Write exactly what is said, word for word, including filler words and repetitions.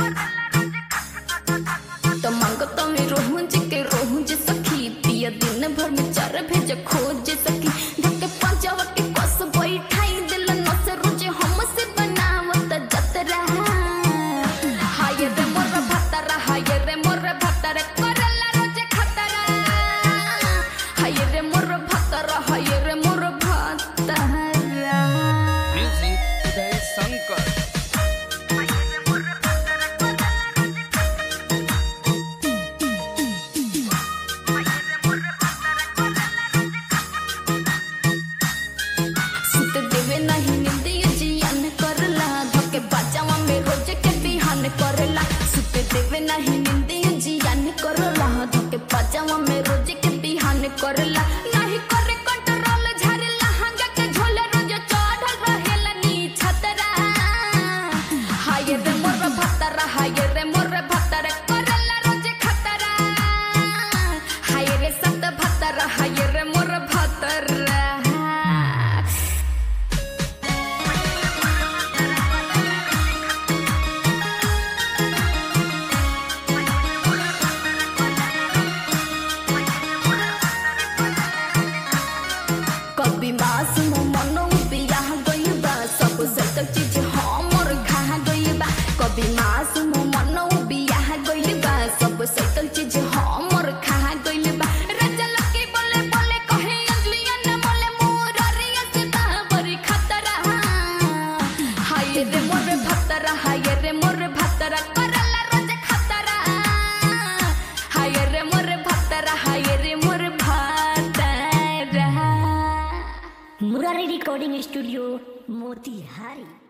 तो मांगो तो मैं रोहूं जी के रोहूं जी सखी पिया दिन भर में चार भेज खोज सखी धक्के पांचवा के कस बैठाई दिल न से रोजे हमसे बनावत जतरा हाय रे मोर भतरा हाय रे मोर भतरा करला रोजे खतरा हाय रे मोर भतरा हाय रे मोर भतरा म्यूजिक उदय शंकर करला सुते देवे नहीं निंदे जियान करला धके पाजामा में रोज के बिहान करला नहीं करे कंट्रोल झरला हंगा के झोले रोज चढ़ल रहेला नी छतरा हाय रे मोर भतरा हाय रे मोर भतरा करला रोज खतरा हाय रे सत भतरा हाय रे मोर भतरा कभी मासूम मनो बियाह गइबा सब सत चीज हमर खा गइबा कभी मासूम मनो बियाह गइबा सब सत चीज हमर खा गइबा राजा लकी बोले बोले कहे अंजलिया न मोले मोररिया से बाबरी खतरा हाय रे मोर भतरा हाय रे मोर भतरा करला रोज खतरा हाय रे मोर भतरा हाय रे मोर भतरा मुरारी रिकॉर्डिंग स्टूडियो मोतिहारी।